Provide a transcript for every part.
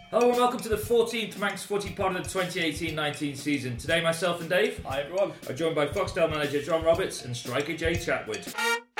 Hello and welcome to the 14th Manx Footy Pod of the 2018-19 season. Today myself and Dave Hi everyone. are joined by Foxtel manager John Roberts and striker Jay Chatwood.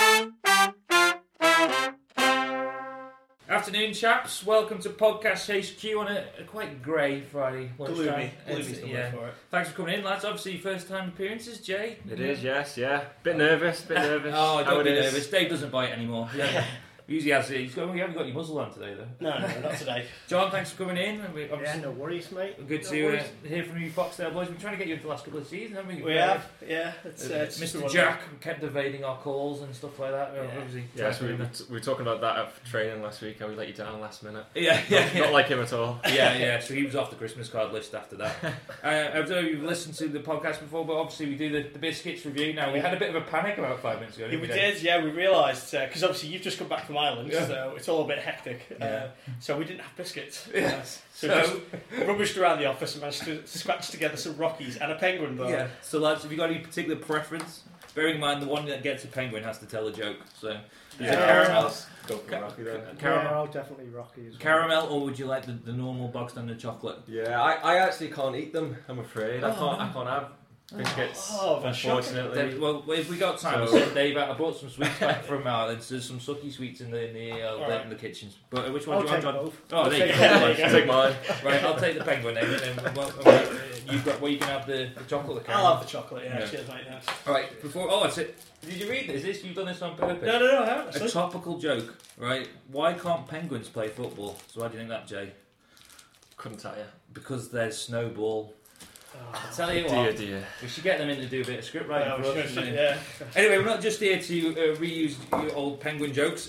Afternoon chaps, welcome to Podcast HQ on a quite grey Friday lunchtime. Gloomy Yeah. for it. Thanks for coming in lads, obviously first time appearances, Jay. It is, yes, yeah. Bit nervous. Oh, How don't it be is. nervous, Dave doesn't bite anymore. Yeah. Usually has you haven't got your muzzle on today though. No, not today. John, thanks for coming in. And Yeah, no worries, mate. Good No to worries. Hear from you, Foxtel boys. We've been trying to get you into the last couple of seasons, haven't we? We have, yeah. It's Mr. Jack kept evading our calls and stuff like that. Yeah. Obviously, Yes, we were talking about that at training last week, how we let you down last minute. yeah. Not like him at all. Yeah. So he was off the Christmas card list after that. I don't know if you've listened to the podcast before, but obviously we do the biscuits review now. We had a bit of a panic about 5 minutes ago. Yeah, Didn't we we, Dave? did, yeah. We realised, because obviously you've just come back from Ireland, Yeah. so it's all a bit hectic. Yeah. So we didn't have biscuits. Yes. So we just rummaged around the office and managed to scratch together some Rockies and a penguin bar. Yeah. So lads, have you got any particular preference? Bearing in mind the one that gets a penguin has to tell a joke. So Yeah. caramel, Go for Rocky then. Yeah, caramel, I'll definitely Rocky as well. caramel, or would you like the normal box standard chocolate? Yeah, I actually can't eat them, I'm afraid. I can't have biscuits, Oh, that's unfortunately. Well, if we got time, So- we'll send Dave out. I brought some sweets back from Ireland. So there's some sucky sweets in the kitchens. But which one I'll do you want, take John? both. Oh, there you take go. it. Right, Yeah. Take mine. Right, I'll take the penguin then. And then you've got. Well, you can have the chocolate. The I'll caramel. have the chocolate, yeah. Yeah. Cheers, mate. Yeah. All right. Before. Oh, that's it. Did you read this? You've done this on purpose. No, I haven't. A actually. topical joke, right? Why can't penguins play football? So why do you think that, Jay? Couldn't tell you. Because there's snowball. Oh, I tell you Dear, what, dear. we should get them in to do a bit of script writing no, for us. yeah. Anyway, we're not just here to reuse your old penguin jokes.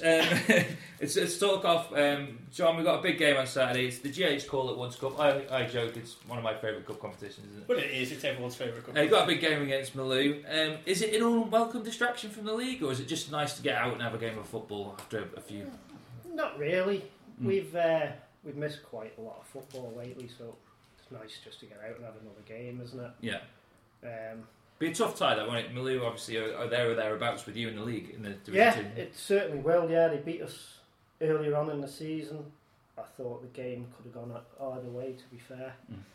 Let's talk off. John, we've got a big game on Saturday. It's the GH Call at Once Cup. I joke, it's one of my favourite cup competitions, isn't it? But it is, it's everyone's favourite cup. You've got a big game against Malou. Is it an unwelcome distraction from the league, or is it just nice to get out and have a game of football after a few? Not really. We've missed quite a lot of football lately, so it's nice just to get out and have another game, isn't it? Yeah. Um, Be a tough tie, though, won't it? Malou, obviously, are there or thereabouts with you in the league, in the Division yeah, 2. it certainly will. Yeah, they beat us earlier on in the season. I thought the game could have gone either way, to be fair.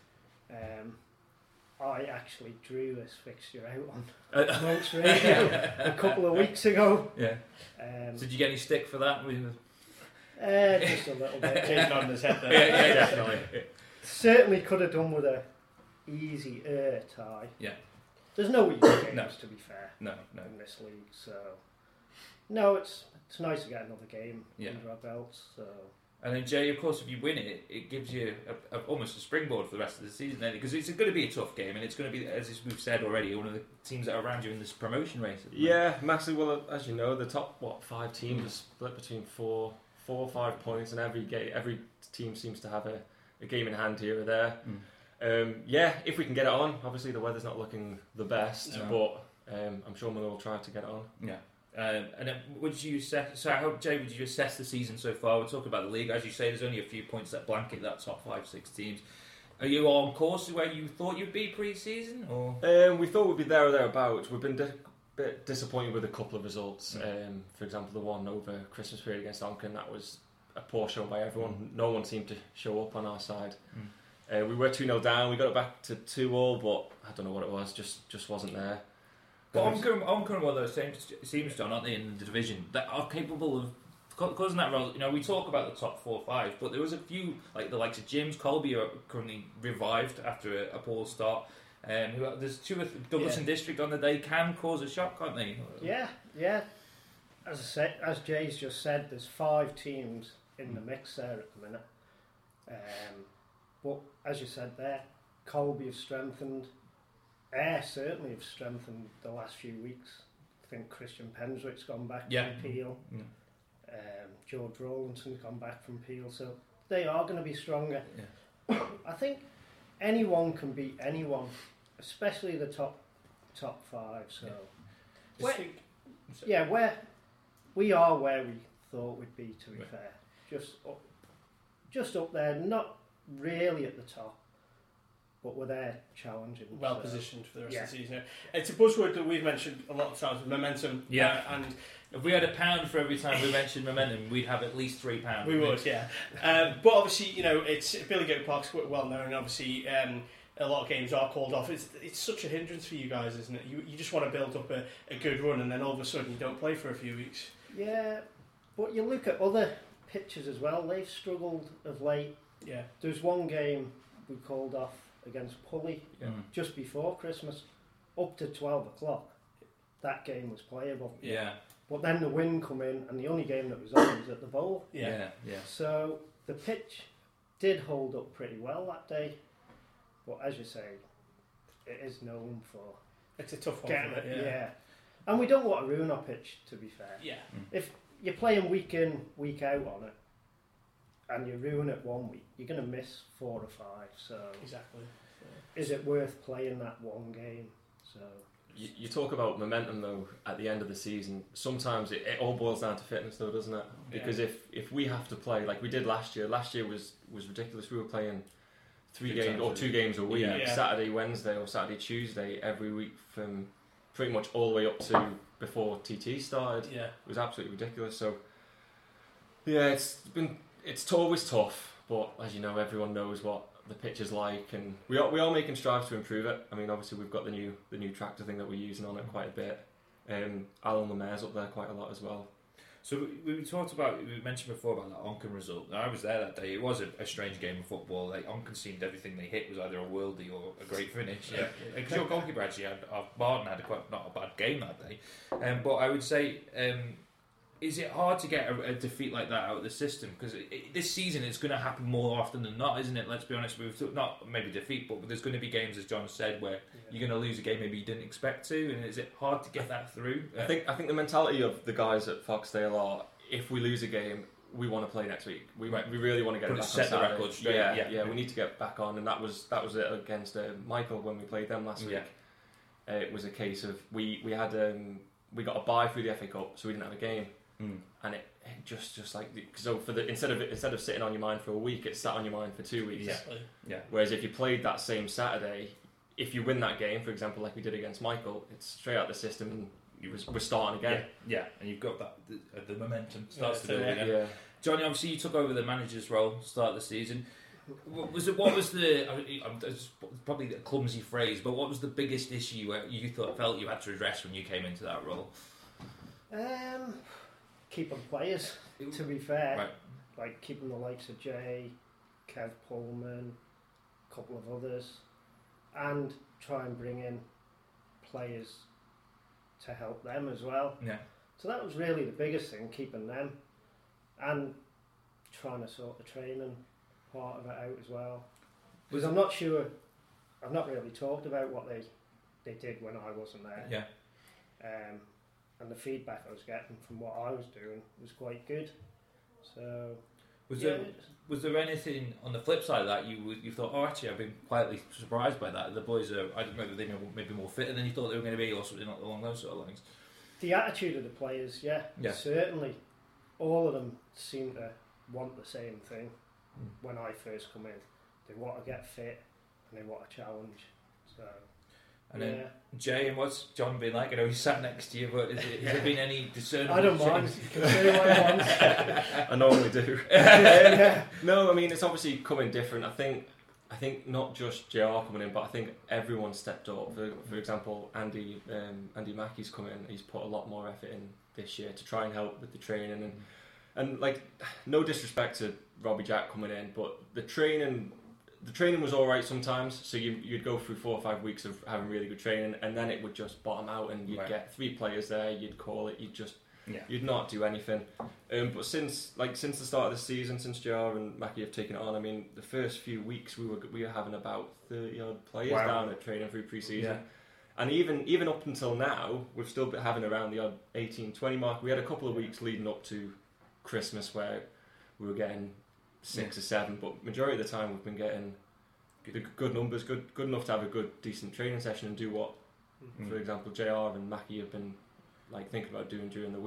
I actually drew this fixture out on amongst radio a couple of weeks ago. Yeah. So did you get any stick for that? Just a little bit. Taking on his head there. Yeah, definitely. Certainly could have done with a easy tie. Yeah. There's no easy games, No. to be fair, No. in this league. So, no, it's nice to get another game Yeah. under our belts. So, And then Jay, of course, if you win it, it gives you almost a springboard for the rest of the season, because it's going to be a tough game, and it's going to be, as we've said already, one of the teams that are around you in this promotion race. isn't it? Yeah, massively. Well, as you know, the top 5 teams are split between 4 or 5 points, and every team seems to have a game in hand here or there. Yeah, if we can get it on. Obviously, the weather's not looking the best, No. but I'm sure we'll try to get it on. Yeah. And then would you Jay, would you assess the season so far? We'll talk about the league. As you say, there's only a few points that blanket that top 5-6 teams. Are you on course where you thought you'd be pre-season, or? We thought we'd be there or thereabouts. We've been a bit disappointed with a couple of results. For example, the one over Christmas period against Onken, that was a poor show by everyone. No one seemed to show up on our side. We were 2-0 down. We got it back to 2-2, but I don't know what it was. Just wasn't there. But Onken one of those teams, John, aren't they, in the division that are capable of causing that role? You know, we talk about the top 4 or 5, but there was a few, like the likes of James Colby, are currently revived after a poor start. There's 2 or 3, Douglas and District on the day can cause a shock, can't they? yeah. As Jay's just said, there's 5 teams in the mix there at the minute. But as you said there, Colby have strengthened. Ayr certainly have strengthened the last few weeks. I think Christian Penswick's gone back from Peel. George Rowlandson's gone back from Peel. So they are going to be stronger. Yeah. I think anyone can beat anyone, especially the top 5. So where we are where we thought we'd be, to be fair. Just up there, not really at the top, but we're there challenging. Well so. positioned for the rest Yeah. of the season. It's a buzzword that we've mentioned a lot of times, momentum. Yeah. And If we had £1 for every time we mentioned momentum, we'd have at least £3. we would, yeah. But obviously, you know, it's Billigate Park's quite well known. Obviously, a lot of games are called off. It's such a hindrance for you guys, isn't it? You just want to build up a good run, and then all of a sudden you don't play for a few weeks. Yeah, but you look at other pitches as well. They've struggled of late. Yeah. There's one game we called off against Pulley just before Christmas, up to 12 o'clock. That game was playable. Yeah. But then the wind come in, and the only game that was on was at the Bowl. Yeah. So the pitch did hold up pretty well that day. But as you say, it is known for It's a tough one. getting for it. it, Yeah. And we don't want to ruin our pitch, to be fair. Yeah. If you're playing week in, week out on it, and you ruin it one week, you're going to miss 4 or 5. So Exactly. is it worth playing that one game? So You talk about momentum though at the end of the season. Sometimes it all boils down to fitness though, doesn't it? Because if we have to play like we did last year was ridiculous. We were playing 3 games or 2 games a week, Yeah. Saturday, Wednesday, or Saturday, Tuesday every week from pretty much all the way up to before TT started. Yeah. It was absolutely ridiculous. So yeah, it's always tough, but as you know, everyone knows what the pitch is like, and we are making strides to improve it. I mean, obviously we've got the new tractor thing that we're using on it quite a bit. Alan Lemaire's up there quite a lot as well. So we talked about, we mentioned before about that Onken result. Now, I was there that day. It was a strange game of football. Like, Onken seemed everything they hit was either a worldie or a great finish. Yeah. Because your goalkeeper actually Martin had not a bad game that day. But I would say, is it hard to get a defeat like that out of the system? Because this season it's going to happen more often than not, isn't it? Let's be honest. Not maybe defeat, but there's going to be games, as John said, where you're going to lose a game maybe you didn't expect to. And is it hard to get that through? I think the mentality of the guys at Foxdale are, if we lose a game, we want to play next week. We really want to get it back on set the Saturday. record straight. Yeah, we need to get back on, and that was it against Michael when we played them last week. It was a case of we got a bye through the FA Cup, so we didn't have a game. And it just like so instead of sitting on your mind for a week, it sat on your mind for 2 weeks. Yeah. Whereas if you played that same Saturday, if you win that game, for example, like we did against Michael, it's straight out the system and we're starting again. Yeah, and you've got that the momentum starts to build again. Yeah. Johnny, obviously you took over the manager's role start of the season. What was it's probably a clumsy phrase, but what was the biggest issue where you felt you had to address when you came into that role? Keeping players, to be fair. Right. Like keeping the likes of Jay, Kev Pullman, a couple of others, and try and bring in players to help them as well. Yeah. So that was really the biggest thing, keeping them, and trying to sort the training part of it out as well. Because I'm not sure, I've not really talked about what they did when I wasn't there. Yeah. And the feedback I was getting from what I was doing was quite good. So Was there anything on the flip side of that you thought, oh, actually, I've been quietly surprised by that. The boys are, I don't know, they maybe more fitter than you thought they were going to be, or something along those sort of lines. The attitude of the players, yeah. Certainly. All of them seem to want the same thing. When I first come in, they want to get fit and they want a challenge. So. And then Jay, and what's John been like? I know he's sat next to you, but has there been any discernible I don't mind. change? You can say what I want. I normally do. No, I mean it's obviously coming different. I think not just JR coming in, but I think everyone stepped up. For example, Andy Mackey's come in. He's put a lot more effort in this year to try and help with the training and like no disrespect to Robbie Jack coming in, but the training was all right sometimes. So you'd go through 4 or 5 weeks of having really good training, and then it would just bottom out, and you'd get 3 players there. You'd call it. You'd not do anything. But since the start of the season, since JR and Mackie have taken it on, I mean, the first few weeks we were having about 30 odd players down at training through pre-season. And even up until now, we've still been having around the odd 18, 20 mark. We had a couple of weeks leading up to Christmas where we were getting 6 or 7, but majority of the time we've been getting good numbers, good enough to have a good, decent training session and do what, for example, JR and Mackie have been like thinking about doing during the week.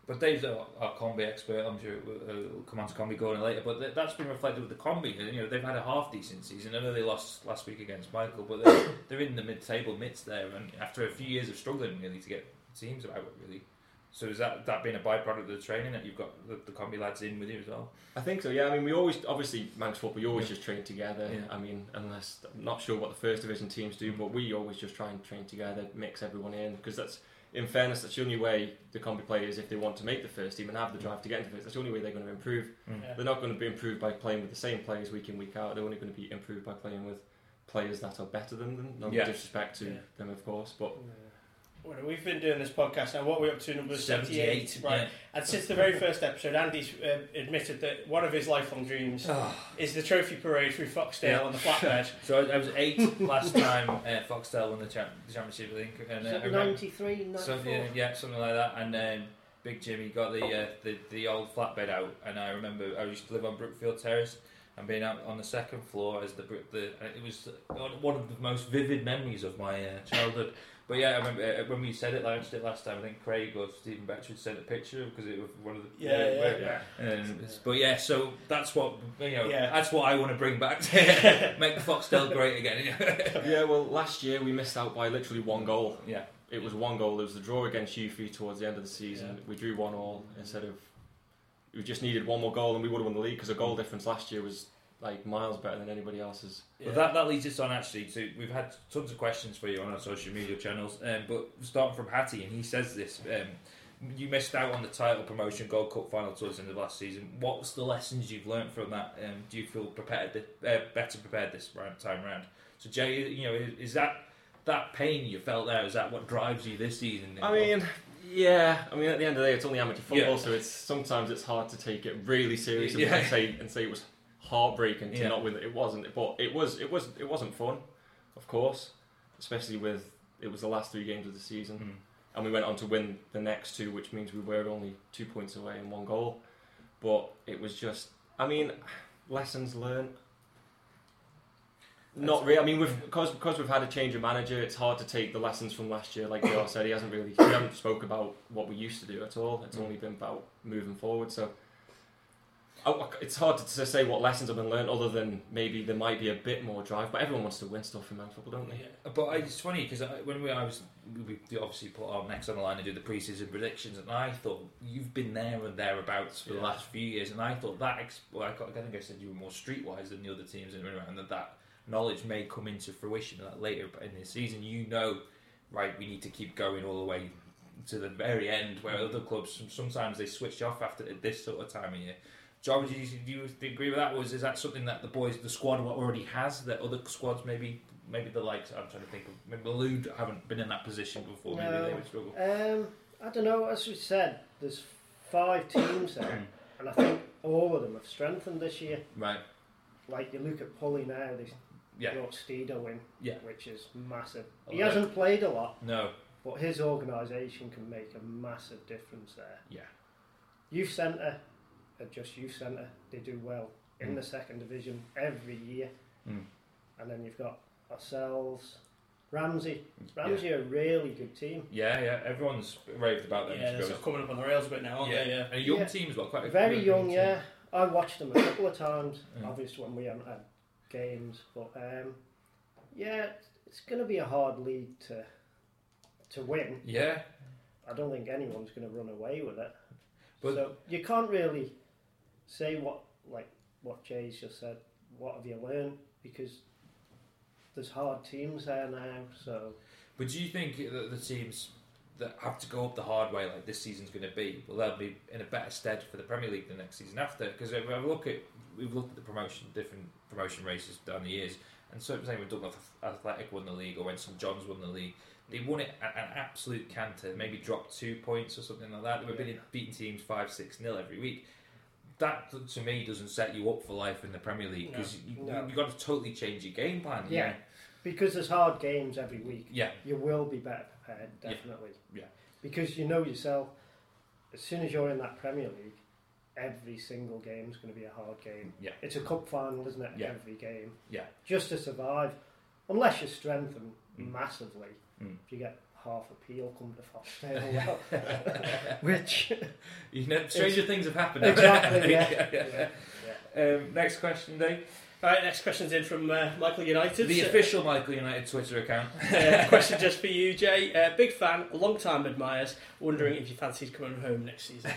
But Dave's our combi expert. I'm sure we'll come on to combi going later. But that's been reflected with the combi. You know, they've had a half decent season. I know they lost last week against Michael, but they're in the mid-table midst there. And after a few years of struggling, really, to get teams about it, really. So is that been a byproduct of the training that you've got the combi lads in with you as well? I think so. Yeah. I mean, we always obviously Manx football. You always just train together. Yeah. I mean, unless I'm not sure what the first division teams do, but we always just try and train together, mix everyone in, because that's. In fairness, that's the only way the combi players, if they want to make the first team and have the drive to get into first, that's the only way they're going to improve. Yeah. They're not going to be improved by playing with the same players week in, week out. They're only going to be improved by playing with players that are better than them. No disrespect to them, of course. But Well, we've been doing this podcast now. What are we up to? Number 78, right? Yeah. And since the very first episode, Andy's admitted that one of his lifelong dreams is the trophy parade through Foxdale on the flatbed. So I was 8 last time Foxtel won the championship, I think. And, 93, 94? something like that. And Big Jimmy got the old flatbed out, and I remember I used to live on Brookfield Terrace. And being out on the second floor as it was one of the most vivid memories of my childhood. But yeah, I remember when we said it last time. I think Craig or Stephen Betchard sent a picture because it was one of the But yeah, so that's what that's what I want to bring back to make Foxtel great again. yeah, well, last year we missed out by literally one goal. Yeah, it was one goal. It was the draw against Eufy towards the end of the season. Yeah. We drew 1-1 instead of. We just needed one more goal and we would have won the league because the goal difference last year was like miles better than anybody else's. Yeah. Well, that leads us on actually to, we've had tons of questions for you on our social media channels, but starting from Hattie, and he says this, you missed out on the title promotion Gold Cup final towards the end of last season. What's the lessons you've learned from that? Do you feel better prepared this time round? So Jay, is that pain you felt there, is that what drives you this season? I mean, yeah. I mean, at the end of the day, it's only amateur football, so sometimes it's hard to take it really seriously and say it was heartbreaking to not win. It wasn't, but it wasn't fun, of course, especially with it was the last 3 games of the season, and we went on to win the next 2, which means we were only 2 points away and 1 goal. But it was just, I mean, lessons learned. Not really. I mean, because we've had a change of manager, it's hard to take the lessons from last year. Like Joe said, he hasn't spoke about what we used to do at all. It's only been about moving forward. So it's hard to say what lessons have been learned, other than maybe there might be a bit more drive. But everyone wants to win stuff in men's football, don't they? Yeah. But it's funny because when we obviously put our necks on the line and do the pre-season predictions, and I thought you've been there and thereabouts for the last few years, and I thought that I think I said you were more streetwise than the other teams in and around, and that knowledge may come into fruition that later in the season. Right, we need to keep going all the way to the very end, where other clubs sometimes they switch off after this sort of time of year. John, do you agree with that? Is that something that the squad already has that other squads maybe the likes? I'm trying to think of maybe Lude haven't been in that position before. Maybe they would struggle. I don't know. As we said, there's 5 teams there, and I think all of them have strengthened this year. Right. Like you look at Pulley now, they brought Steedo in, which is massive. He hasn't played a lot, no, but his organisation can make a massive difference there. Yeah. Youth Centre, just Youth Centre, they do well in the second division every year. And then you've got ourselves, Ramsey are a really good team. Yeah, everyone's raved about them. Yeah, they're sort of coming up on the rails a bit now, aren't they? Yeah. And a young team as well, quite a very young. Yeah, I watched them a couple of times. Obviously, when we haven't had games, but it's going to be a hard league to win. Yeah, I don't think anyone's going to run away with it. But so you can't really say what Jay's just said. What have you learned? Because there's hard teams there now. So, but do you think that the teams that have to go up the hard way, like this season's going to be, they'll be in a better stead for the Premier League the next season after? Because we've looked at the different promotion races down the years, and so saying when Dublin Athletic won the league, or when St John's won the league, they won it at an absolute canter. Maybe dropped 2 points or something like that. They were beating teams 5-6-0 every week. That to me doesn't set you up for life in the Premier League, because you've got to totally change your game plan. Yeah, because there's hard games every week. Yeah, you will be better prepared, definitely. Yeah, because you know yourself. As soon as you're in that Premier League, every single game is going to be a hard game. Yeah, it's a cup final, isn't it? Yeah. Every game. Yeah, just to survive, unless you strengthen massively. If you get half a peel come to Foxdale. Which stranger things have happened. exactly, yeah. Next question, Dave. All right, next question's in from Michael United. The official Michael United Twitter account. Question just for you, Jay. Big fan, long time admires. Wondering if you fancied coming home next season.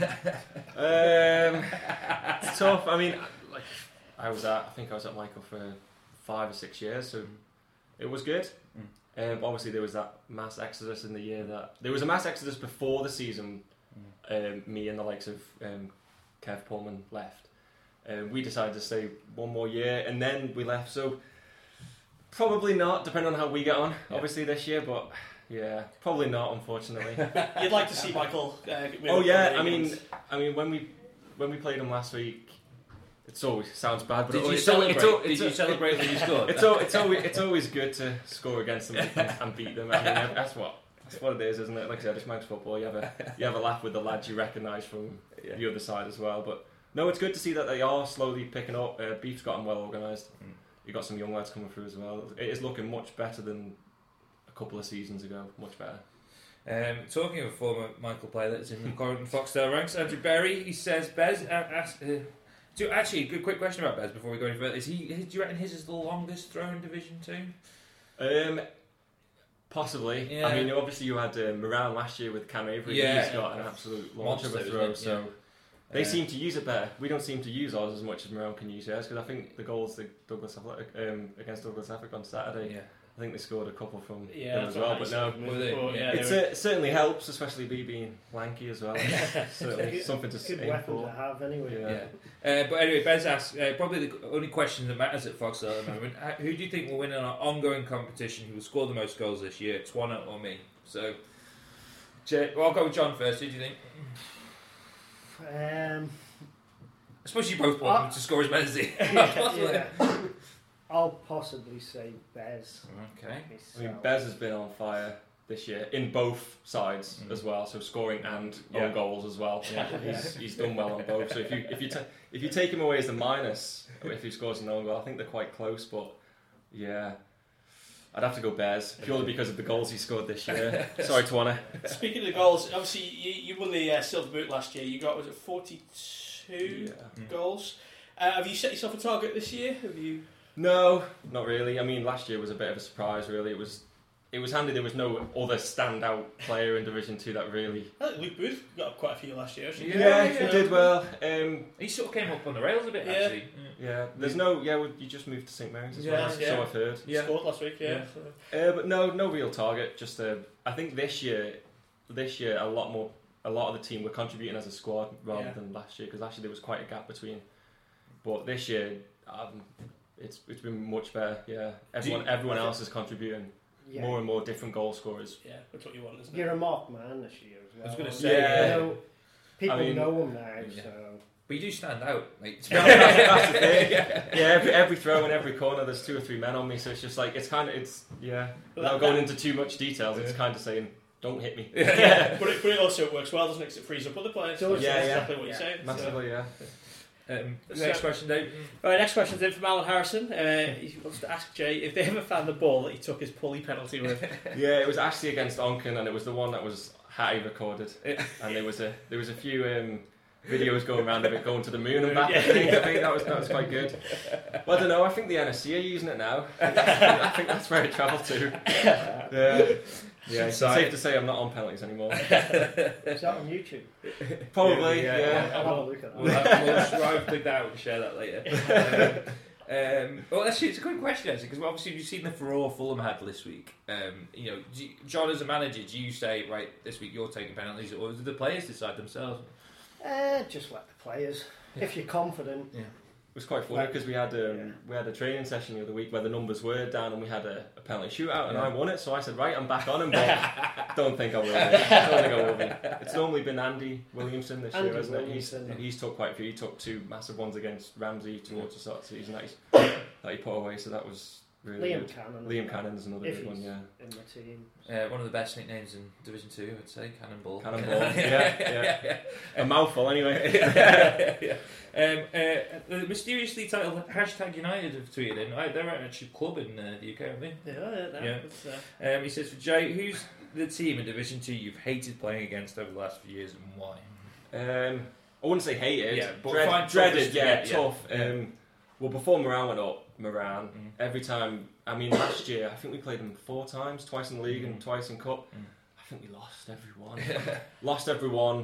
It's tough. I mean, like I think I was at Michael for 5 or 6 years, so it was good. Obviously, there was that mass exodus in the year that there was a mass exodus before the season. Me and the likes of Kev Pullman left. We decided to stay one more year, and then we left. So probably not, depending on how we get on. Obviously this year, but yeah, probably not. Unfortunately, you'd like to see Michael. Oh yeah, I mean, when we played him last week, it always sounds bad. But did you celebrate when you scored? It's always good to score against them and beat them. I mean, that's what it is, isn't it? Like I said, it's Manx football. You have a laugh with the lads you recognise from the other side as well, but. No, it's good to see that they are slowly picking up. Beef's got them well organised. You've got some young lads coming through as well. It is looking much better than a couple of seasons ago. Much better. Talking of a former Michael player that's in the current Foxdale ranks, Andrew Berry, he says, Bez, actually, good quick question about Bez before we go any further. Do you reckon his is the longest throw in Division 2? Possibly. Yeah. I mean, obviously you had Moran last year with Cam Avery. Yeah. He's got an absolute launch of a throw, so... They seem to use it better. We don't seem to use ours as much as Moran can use theirs, because I think the goals that Douglas Athletic, against Douglas Athletic on Saturday, I think they scored a couple from them as well. But no, it certainly helps, especially being lanky as well. Certainly something to aim for. To have anyway. But anyway, Bez asks, probably the only question that matters at Foxdale at the moment, who do you think will win in our ongoing competition, who will score the most goals this year, Twana or me? So, I'll go with John first. Who do you think? I suppose you both want him to score as many as he. I'll possibly say Bez. Okay. I mean, Bez has been on fire this year in both sides as well, so scoring and own goals as well. He's done well on both. So if you take him away as the minus, if he scores an own goal, I think they're quite close. But yeah. I'd have to go Bez, purely because of the goals he scored this year. Sorry, Twana. Speaking of goals, obviously you won the Silver Boot last year. You got, was it 42 goals? Have you set yourself a target this year? No, not really. I mean, last year was a bit of a surprise, really. It was handy there was no other standout player in Division 2 that really... I think Luke Booth got quite a few last year. He did well. He sort of came up on the rails a bit, actually. Yeah, there's no... Yeah, you just moved to St Mary's as well, so I've heard. He scored last week, But no real target. Just I think this year a lot of the team were contributing as a squad rather than last year, because last year there was quite a gap between. But this year, it's been much better. Yeah, everyone else is contributing. More and more different goal scorers. Yeah, that's what you want, isn't it? You're a marked man this year as well. I was going to say, people know him now, so... But you do stand out, mate. That's the thing. Every throw in every corner, there's 2 or 3 men on me, so it's just like, without going into too much details, it's kind of saying, don't hit me. But it also works well, doesn't it? 'Cause it frees up other players. So exactly what you're saying. Massively, Next question, Dave. Right, next question's in from Alan Harrison. He wants to ask Jay if they ever found the ball that he took his pulley penalty with. Yeah, it was actually against Onken, and it was the one that was Hattie recorded. And there was a few videos going around of it going to the moon and back. I think that was quite good. Well, I don't know. I think the NSC are using it now. I think that's where it travelled to. Yeah, it's safe to say I'm not on penalties anymore. Is that on YouTube? Probably, I'll have a look at that. We'll click that out and share that later. Well, actually, it's a good question, actually, because obviously you've seen the furore Fulham had this week. John, as a manager, do you say, right, this week you're taking penalties, or do the players decide themselves? Just let the players. If you're confident. Yeah. It was quite funny because we had a training session the other week where the numbers were down and we had a penalty shootout and I won it, so I said, right, I'm back on him, but don't think I will be. It's normally been Andy Williamson this year, hasn't it? He's took quite a few. He took 2 massive ones against Ramsey towards the start of the season that he put away, so that was really good. Liam Cannon's another good one, in the team. One of the best nicknames in Division 2, I'd say, Cannonball. Yeah. A mouthful, anyway. The mysteriously titled #United have tweeted in. They're actually a club in the UK, aren't they? Yeah. He says, for Jay, the team in Division 2 you've hated playing against over the last few years, and why? I wouldn't say hated. Yeah, but dreaded. Yeah, get, tough. yeah. Well, before Moran went up, every time. I mean, last year I think we played them 4 times, twice in the league and twice in cup. I think we lost every one.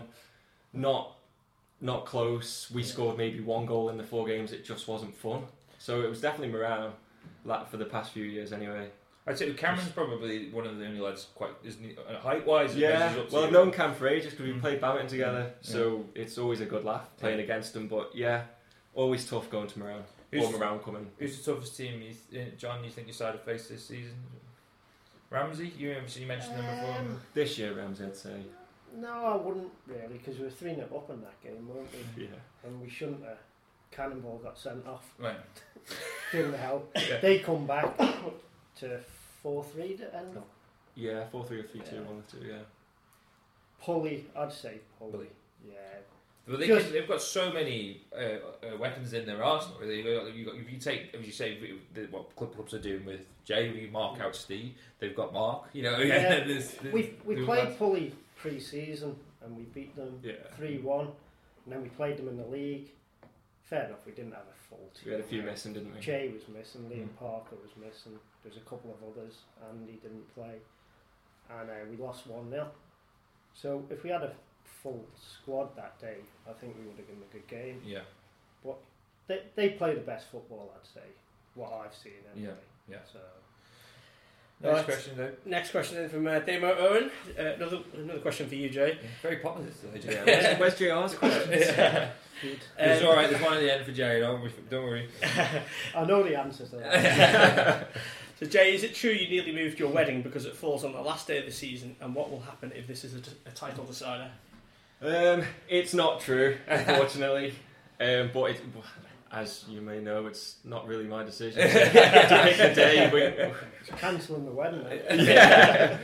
Not close. We scored maybe 1 goal in the 4 games. It just wasn't fun. So it was definitely Moran, like for the past few years anyway. I'd say Cameron's probably one of the only lads isn't he? Height-wise. Yeah, well, I've known Cam for ages because we played badminton together, so it's always a good laugh playing against him. But yeah, always tough going to Moran. Or Moran coming. Who's the toughest team, John, you think your side have faced this season? Ramsey? You mentioned them before. This year, Ramsey, I'd say. No, I wouldn't really, because we were 3-0 up in that game, weren't we? Yeah. And we shouldn't have. Cannonball got sent off. Right. Didn't help. Yeah. They come back to 4-3 to end up. Yeah, 4-3 or 3-2, 1-2, yeah. Pulley, I'd say Pulley. Yeah. But they've got so many weapons in their arsenal. Really. If you take, as you say, what clubs are doing with Jay, we mark out Steve. They've got Mark. Yeah. We played Pulley pre-season and we beat them 3-1, and then we played them in the league. Fair enough, we didn't have a full team. We had a few missing, didn't we? Jay was missing, Liam Parker was missing, there's a couple of others, and he didn't play. And we lost 1-0. So if we had a full squad that day, I think we would have given a good game. Yeah. But they play the best football, I'd say, what I've seen anyway. Yeah. So. Next question, though. Next question then from Damo Owen. Another question for you, Jay. Yeah, very popular today, Jay. Where's JR's questions? It's alright, there's one at the end for Jay, don't worry. I know the answer to that. So Jay, is it true you nearly moved your wedding because it falls on the last day of the season, and what will happen if this is a title decider? It's not true, unfortunately. But as you may know, it's not really my decision. To pick a day. Cancelling the wedding. Yeah.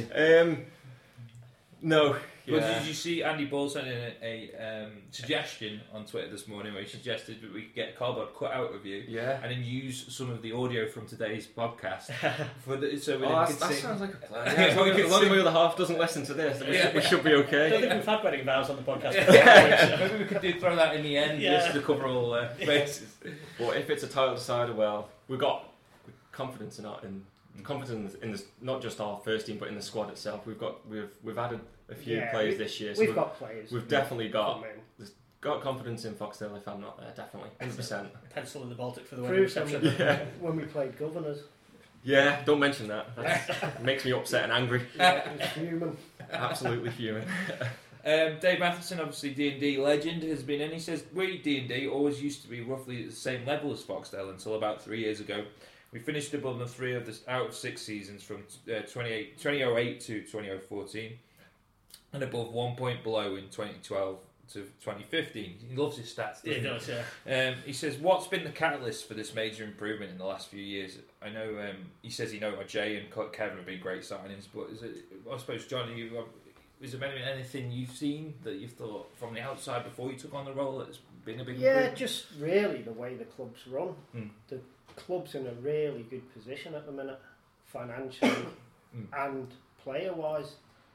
No. But Yeah. did you see Andy Ball sent in a suggestion on Twitter this morning where he suggested that we could get a cardboard cut out of you and then use some of the audio from today's podcast that sounds like a plan. Yeah, as long as the other half doesn't listen to this, we should be okay. I don't think we've had wedding vows on the podcast. Maybe we could throw that in the end just to cover all bases. But if it's a title decider, well, we've got confidence confidence in this, not just our first team, but in the squad itself. We've added a few players this year. So we've got players. We've definitely got confidence in Foxdale if I'm not there, definitely. 100%. Pencil in the Baltic for the wedding reception. When we played Governors. Yeah, don't mention that. That makes me upset and angry. It's human. Absolutely human. Dave Matheson, obviously D&D legend, has been in. He says, we D&D always used to be roughly at the same level as Foxdale until about 3 years ago. We finished above the 3 out of 6 seasons from 2008 to 2014, and above 1 point below in 2012 to 2015. He loves his stats, doesn't he? He does, yeah. He says, what's been the catalyst for this major improvement in the last few years? I know, he says Jay and Kevin have been great signings, but I suppose, John, is there anything you've seen that you've thought from the outside before you took on the role that's been a big improvement? Just really the way the club's run. The club's in a really good position at the minute, financially and player-wise.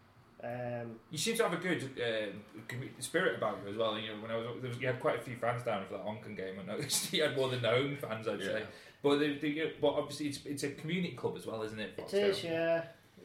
You seem to have a good spirit about you as well. When you had quite a few fans down for that Onken game. I noticed you had more than the home fans, I'd say. But but obviously it's a community club as well, isn't it? It is, yeah.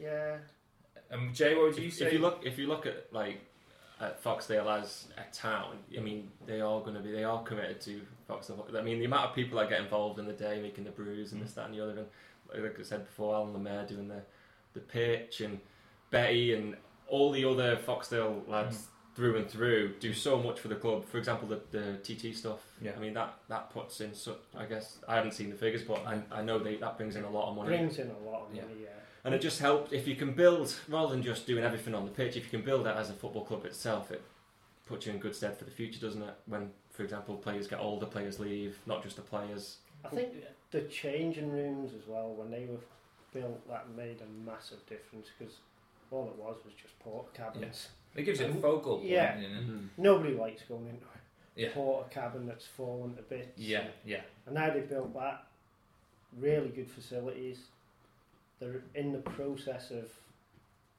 Jay, what would you say? If you look at at Foxdale as a town, I mean, they are committed to Foxdale. I mean, the amount of people that get involved in the day, making the brews and this, that, and the other. And like I said before, Alan Lemaire doing the pitch, and Betty and all the other Foxdale lads through and through do so much for the club. For example, the TT stuff. Yeah. I mean, that puts in. I guess I haven't seen the figures, but I know that brings in a lot of money. Brings in a lot of money, yeah. And it just helps if you can build, rather than just doing everything on the pitch, if you can build that as a football club itself, it puts you in good stead for the future, doesn't it? When, for example, players get older, players leave, not just the players. I think the changing rooms as well, when they were built, that made a massive difference, because all it was just porta cabins. Yeah. It gives you a focal point. Yeah. Nobody likes going into a porta cabin that's fallen to bits. Yeah. And now they built that, really good facilities. They're in the process of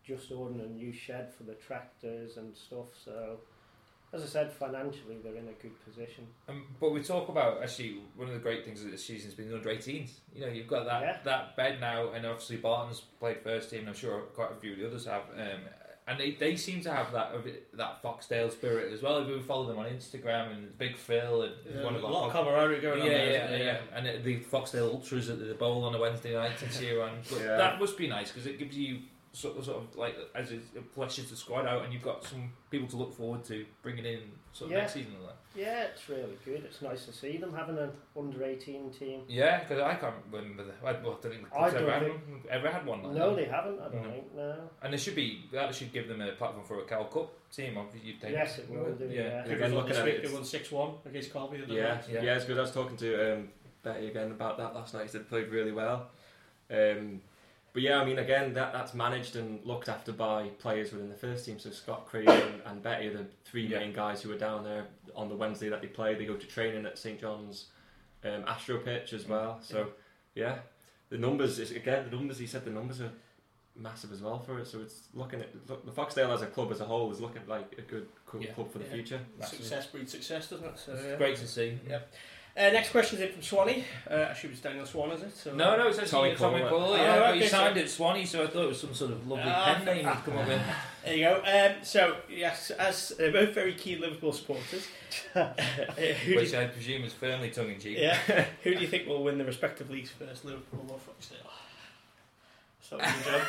just ordering a new shed for the tractors and stuff. So, as I said, financially they're in a good position. But we talk about, actually, one of the great things of this season has been the under-18s. You know, you've got that bed now, and obviously Barton's played first team, and I'm sure quite a few of the others have. And they seem to have that Foxdale spirit as well. We follow them on Instagram, and Big Phil, and one of a lot of camaraderie going on there. Yeah. And the Foxdale Ultras at the bowl on a Wednesday night and cheer on. But that must be nice, because it gives you sort of like, as it fleshes the squad out, and you've got some people to look forward to bringing in sort of next season and that. Yeah, it's really good. It's nice to see them having an under-18 team. Yeah, because I can't remember. I don't think the club's ever had one like that. No, they haven't. I don't think. No. And that should give them a platform for a Cal Cup team. Obviously, you'd take. Yes, it will do. Yeah. Again, looking at it, they won 6-1 against Colby. Yeah, it's good. I was talking to Betty again about that last night. They played really well. But yeah, I mean, again, that's managed and looked after by players within the first team. So Scott, Craig and Betty are the three main guys who are down there on the Wednesday that they play. They go to training at St John's Astro pitch as well. So yeah, the numbers, he said the numbers are massive as well for it. So it's the Foxdale as a club as a whole is looking like a good club for the future. Success breeds success, doesn't it? So, it's great to see. Yeah. Next question is in from Swanee. Actually, it was Daniel Swan, is it? So, no, it's actually Tommy Cole. Yeah, but he signed it Swanee, so I thought it was some sort of lovely pen name he'd come up with. There you go. So, yes, as both very keen Liverpool supporters, which I presume is firmly tongue-in-cheek. Yeah. Who do you think will win the respective leagues first, Liverpool or Foxdale? So,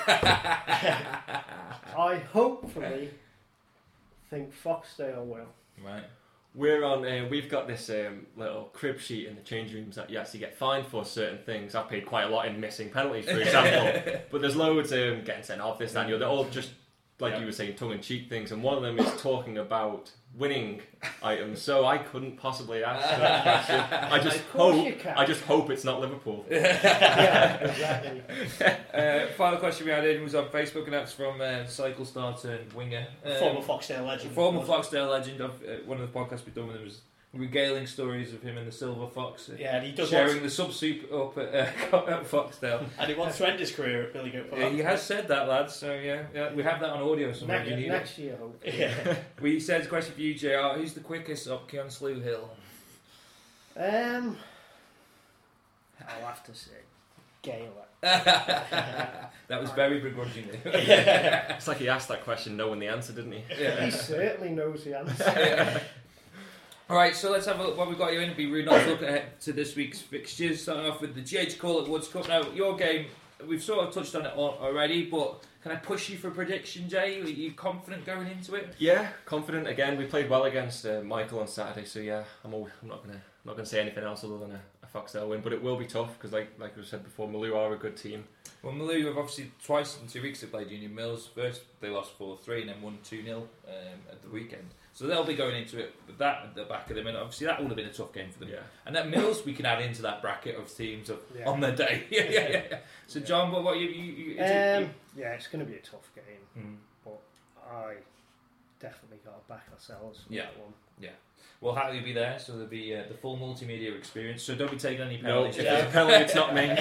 I hopefully think Foxdale will. Right. We're on. We've got this little crib sheet in the change rooms that you actually get fined for certain things. I've paid quite a lot in missing penalties, for example. But there's loads getting sent off, this, that, and the other. They're all just, like you were saying, tongue-in-cheek things. And one of them is talking about winning items. So I couldn't possibly ask that question. I just hope it's not Liverpool. Yeah, exactly. Final question we had in was on Facebook, and that's from Cycle Star turned winger, former Foxdale legend. Foxdale legend of one of the podcasts we've done with him was regaling stories of him and the Silver Fox. And he does sharing the sub soup up at Foxdale. And he wants to end his career at Billy Goat Park. He has said that, lads. So yeah, we have that on audio somewhere. Next year, hopefully. Yeah. We said a question for you, JR. Who's the quickest up Keonslew Hill? I'll have to say Gaelic. That was very begrudgingly. It's like he asked that question knowing the answer, didn't he? Yeah. He certainly knows the answer. Alright, so let's have a look what we've got you in. It'd be rude not to look ahead to this week's fixtures. Starting off with the GH Call at Woods Cup. Now, your game, we've sort of touched on it already, but can I push you for a prediction, Jay? Are you confident going into it? Yeah, confident. Again, we played well against Michael on Saturday, so yeah, I'm not gonna say anything else other than a Foxdale win, but it will be tough because, like we said before, Maloo are a good team. Well, Maloo have obviously twice in 2 weeks they played Union Mills. First they lost 4-3 and then won 2-0 at the weekend. So they'll be going into it with that at the back of them, and obviously that would have been a tough game for them. Yeah. And that Mills we can add into that bracket of teams on their day. Yeah. So John, what you yeah, it's going to be a tough game, but I definitely got to back ourselves for that one. Yeah. Well, Hatley will be there, so there'll be the full multimedia experience. So don't be taking any penalties. No, if it's a penalty, it's not me.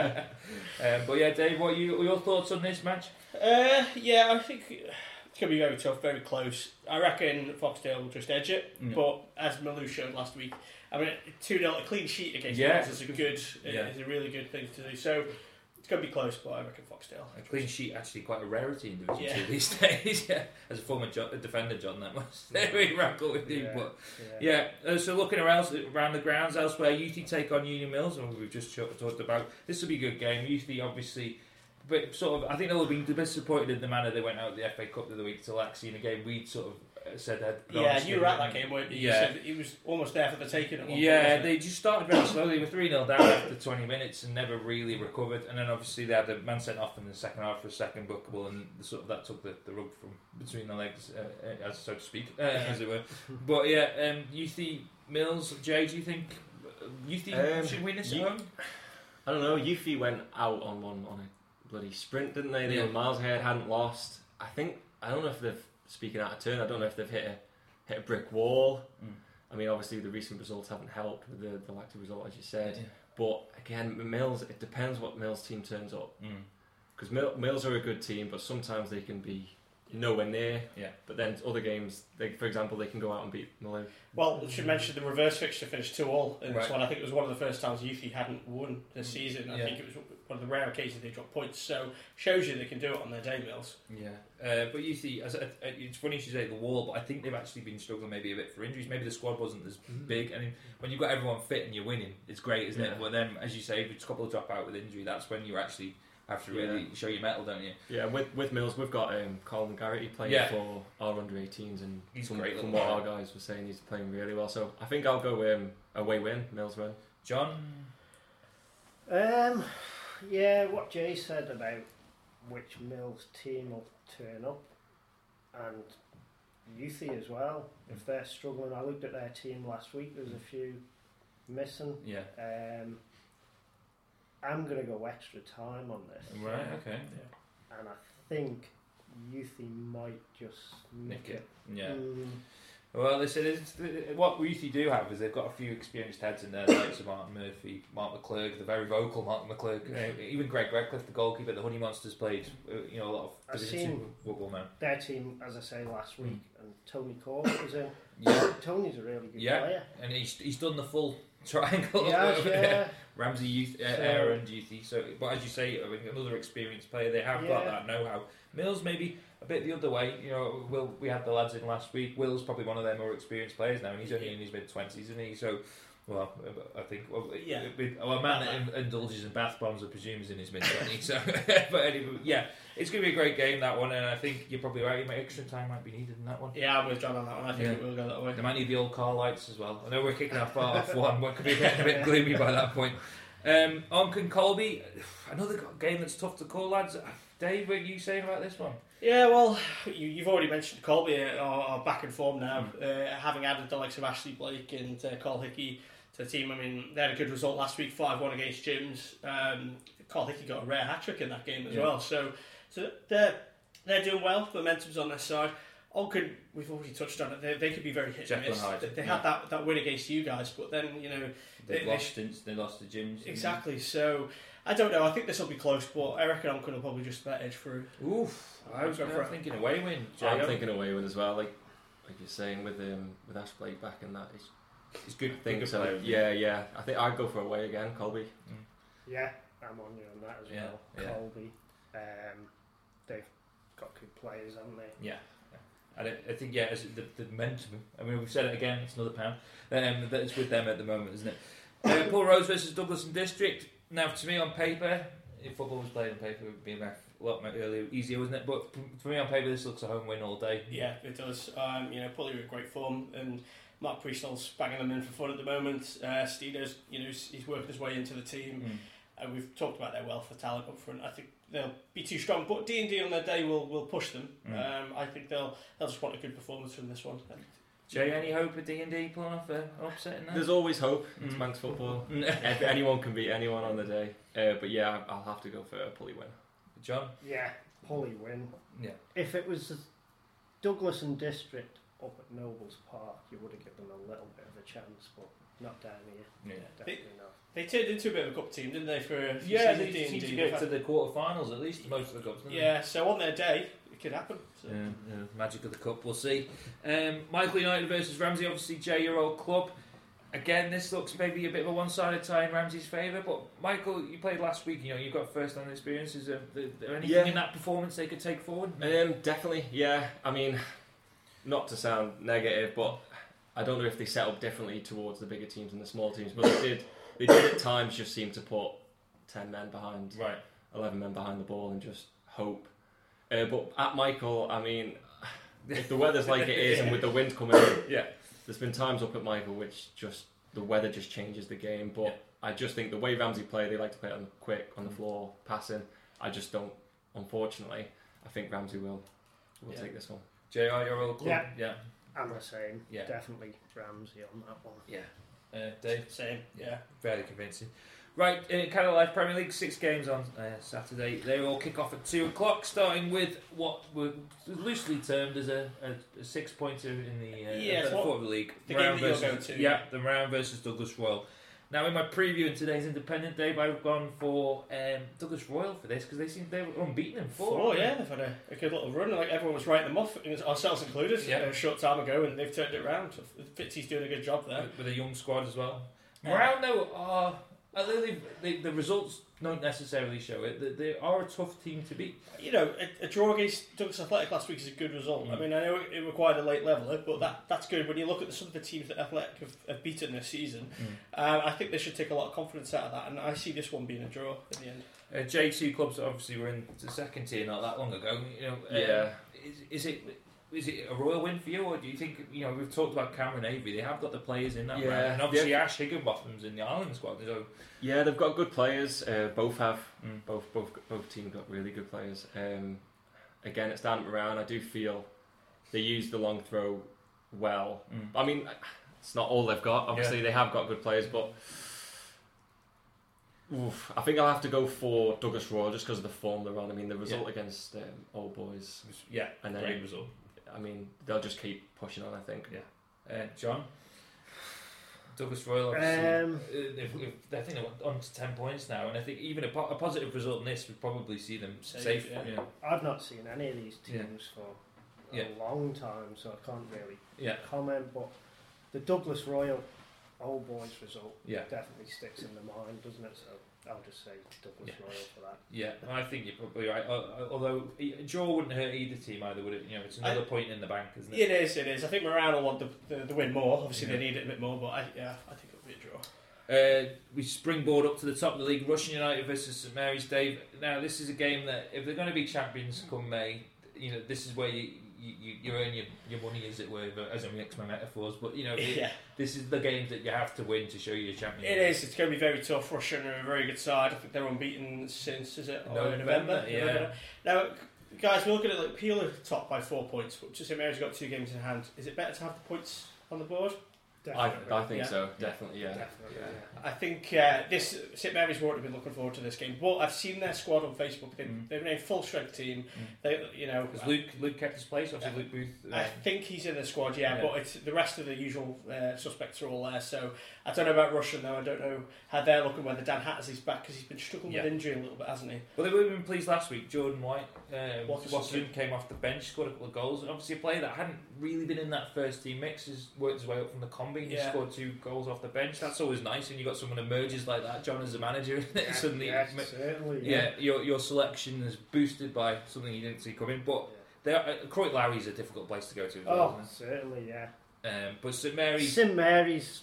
But yeah, Dave, what are your thoughts on this match? Yeah, I think it's going to be very tough, very close. I reckon Foxdale will just edge it, but as Maloo showed last week, I mean, 2-0, a clean sheet against Mills is a really good thing to do. So it's going to be close, but I reckon Foxdale. A clean sheet actually quite a rarity in Division 2 these days. As a former defender, John, that must really rankle with you. But so looking around the grounds elsewhere, Youthy take on Union Mills, and we've just talked about. This will be a good game. Youthy obviously, but sort of, I think they'll have been disappointed in the manner they went out of the FA Cup the other week to Laxey in a game we'd sort of said that. Yeah, you were at that game, weren't you? You said it was almost there for the taking at one point, they just started very slowly. They were 3-0 down after 20 minutes and never really recovered. And then obviously they had the man sent off in the second half for a second bookable, and sort of that took the rug from between the legs, as so to speak, as it were. But yeah, Youthy Mills, Jay, do you think Youthy should win this at home? I don't know. Youthy went out on a bloody sprint, didn't they? They were miles ahead, hadn't lost. I don't know if they've, speaking out of turn, I don't know if they've hit a brick wall. I mean, obviously the recent results haven't helped with the lack of result, as you said. But again, Mills, it depends what Mills team turns up. because Mills are a good team, but sometimes they can be nowhere near. Yeah. But then other games, for example, they can go out and beat Malone. Well, I should mention the reverse fixture finished 2-2 in this Right. one. I think it was one of the first times Youthy hadn't won this season. I think it was one of the rare occasions they dropped points. So shows you they can do it on their day, Mills. Yeah, but you see, it's funny you should say the wall, but I think they've actually been struggling maybe a bit for injuries. Maybe the squad wasn't as big. I mean, when you've got everyone fit and you're winning, it's great, isn't it? But then, as you say, if it's a couple of drop out with injury, that's when you actually have to really show your mettle, don't you? Yeah, with Mills, we've got Colin Garrity playing for our under-18s, and he's from great. From what our guys were saying, he's playing really well. So I think I'll go away win, Mills win. John? Yeah, what Jay said about which Mills team will turn up, and Youthy as well, if they're struggling. I looked at their team last week, there's a few missing. Yeah. I'm going to go extra time on this. Right, okay. And I think Youthy might just nick it. Yeah. Well, they said what Youthy do have is they've got a few experienced heads in there, like Martin Murphy, Mark McClurg, the very vocal Mark McClurg, even Greg Redcliffe, the goalkeeper. The Honey Monsters played, a lot of Division 2 football now. Their team, as I say last week, and Tony Corbett was in. Yeah. Tony's a really good player, and he's done the full triangle. Yeah. Ramsey, Youth, Aaron, Youthy. So, but as you say, I mean, another experienced player. They have got that know-how. Mills maybe a bit the other way. We had the lads in last week. Will's probably one of their more experienced players now, and he's only in his mid-20s, isn't he? So, well, I think a man that indulges in bath bombs, I presume, is in his mid-20s. So, but anyway, it's going to be a great game, that one, and I think you're probably right. Extra time might be needed in that one. Yeah, I'm with John on that one. I think it will go that way. They might need the old car lights as well. I know we're kicking off one. What could be getting a bit gloomy by that point. Onken Colby, another game that's tough to call, lads. Dave, what are you saying about this one? Yeah, well, you've already mentioned Colby are back in form now, having added the likes of Ashley Blake and Carl Hickey to the team. I mean, they had a good result last week, 5-1 against Jims. Carl Hickey got a rare hat-trick in that game as well. So they're doing well. Momentum's on their side. Onken, we've already touched on it. They could be very hit and miss. They had that win against you guys, but then they lost to Jims. Exactly. So I don't know. I think this will be close, but I reckon Onken will probably just about edge through. Oof! I was thinking away win. I'm thinking away win as well. Like you're saying with Ash Blake back in that, it's good. I think so. Yeah. I think I'd go for away again, Colby. Yeah, I'm on you on that as well. Colby. They've got good players, haven't they? Yeah. And I think, as the momentum, I mean, we've said it again, it's another pound, that it's with them at the moment, isn't it? Paul Rose versus Douglas and District. Now, to me, on paper, if football was played on paper, it would be a lot easier, wasn't it? But for me, on paper, this looks a home win all day. Yeah, it does. Pulley are in great form, and Mark Priestall's banging them in for fun at the moment. Steeno's, he's working his way into the team. We've talked about their wealth of talent up front. I think they'll be too strong, but D&D on their day will push them. I think they'll just want a good performance from this one. Jay, any hope of D&D pulling off an upset in that? There's always hope. It's Manx football. Anyone can beat anyone on the day. But yeah, I'll have to go for a Pulley win. John? Yeah, Pulley win. Yeah. If it was Douglas and District up at Nobles Park, you would have given them a little bit of a chance, but not down here. Yeah, definitely not. They turned into a bit of a cup team, didn't they? For a few they seasons, seem to get to the quarterfinals at least. Most of the cups. Yeah, so on their day, it could happen. So. Yeah, magic of the cup. We'll see. Michael United versus Ramsey. Obviously, Jay, your old club. Again, this looks maybe a bit of a one-sided tie in Ramsey's favour. But Michael, you played last week. You've got first-hand experience. Is there anything in that performance they could take forward? Definitely. Yeah. I mean, not to sound negative, but I don't know if they set up differently towards the bigger teams and the small teams, but they did at times just seem to put 10 men behind, 11 men behind the ball and just hope. But at Michael, I mean, if the weather's like it is and with the wind coming in, there's been times up at Michael which just, the weather just changes the game. But I just think the way Ramsey play, they like to play it quick, on the floor, passing. I just don't, unfortunately, I think Ramsey will take this one. JR, your old club? Yeah. I'm the same. Yeah. Definitely Ramsey on that one. Yeah. Dave? Same. Yeah. Fairly convincing. Right, in Canada Life Premier League, 6 games on Saturday. They all kick off at 2 o'clock, starting with what were loosely termed as a 6-pointer in the league. The game that you're going to. Yeah, the Round versus Douglas Royal. Now, in my preview in today's Independent Dave, I've gone for Douglas Royal for this because they were unbeaten in four. Yeah, they've had a good little run. Like everyone was writing them off, ourselves included, a short time ago, and they've turned it around. Fitzy's doing a good job there with a young squad as well. Brown, though, the results don't necessarily show it. They are a tough team to beat. You know, a draw against Douglas Athletic last week is a good result. I mean, I know it required a late leveller, but that's good. When you look at some of the teams that Athletic have beaten this season, I think they should take a lot of confidence out of that, and I see this one being a draw at the end. J2 clubs obviously were in the second tier not that long ago. You know, is it a Royal win for you, or do you think, you know, we've talked about Cameron Avery, they have got the players in that round, and obviously Ash Higginbotham's in the Ireland squad, so yeah, they've got good players. Both have both teams got really good players. Again, it's down at Moran. I do feel they use the long throw well. I mean, it's not all they've got. Obviously, they have got good players, but I think I'll have to go for Douglas Royal just because of the form they're on. I mean, the result against Old Boys, and then great result. I mean, they'll just keep pushing on, I think. John? Douglas Royal, obviously, I think they're on to 10 points now, and I think even a positive result in this would probably see them safe. Yeah. I've not seen any of these teams for a long time, so I can't really comment, but the Douglas Royal Old Boys result definitely sticks in the mind, doesn't it? So I'll just say Douglas Royal for that. Yeah, I think you're probably right. Although a draw wouldn't hurt either team either, would it? You know, it's another point in the bank, isn't it? It is. I think Moran will want the win more. Obviously, they need it a bit more, but I think it'll be a draw. We springboard up to the top of the league. Russian United versus St Mary's. Dave. Now, this is a game that if they're going to be champions come May, you know, this is where you earn your money, as it were, as I mix my metaphors, but you know, this is the games that you have to win to show you're a champion. It is. It's going to be very tough. Russia are a very good side. I think they're unbeaten since November. Yeah. Now, guys, we're looking at like Peel are top by 4 points, but St Mary's got 2 games in hand. Is it better to have the points on the board? I think so. Definitely, yeah. I think this St Mary's won't have been looking forward to this game, but I've seen their squad on Facebook. They've been a full strength team. They, you know, because Luke kept his place. Obviously, Luke Booth. I think he's in the squad, but it's the rest of the usual suspects are all there. So I don't know about Russian though. I don't know how they're looking whether Dan Hattersley's back because he's been struggling with injury a little bit, hasn't he? Well, they would have been pleased last week. Jordan White, Watson came off the bench, scored a couple of goals. And obviously, a player that hadn't really been in that first team mix has worked his way up from the combi. He scored 2 goals off the bench. That's always nice, and you got someone emerges like that. John as a manager, suddenly, your selection is boosted by something you didn't see coming. But Croydon Larry's a difficult place to go to as well, isn't it? Certainly, yeah. But St Mary's,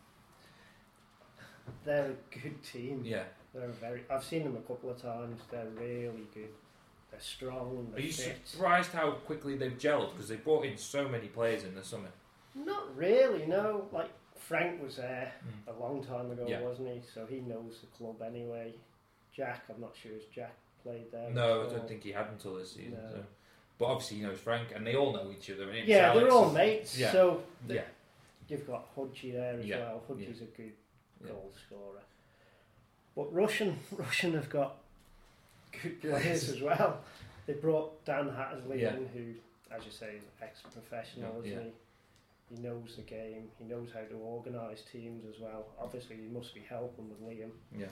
they're a good team. Yeah, I've seen them a couple of times. They're really good. They're strong. Are you surprised how quickly they've gelled? Because they brought in so many players in the summer. Not really, no. Like Frank was there a long time ago, wasn't he? So he knows the club anyway. Jack, I'm not sure if Jack played there. No, I don't think he had until this season. No. So. But obviously he knows Frank, and they all know each other. They're all mates. Yeah. So you've got Hudgie there as well. Hudgie's a good goal scorer. But Russian have got good players as well. They brought Dan Hattersley in, who, as you say, is ex-professional, isn't he? He knows the game. He knows how to organise teams as well. Obviously, he must be helping with Liam. Yeah.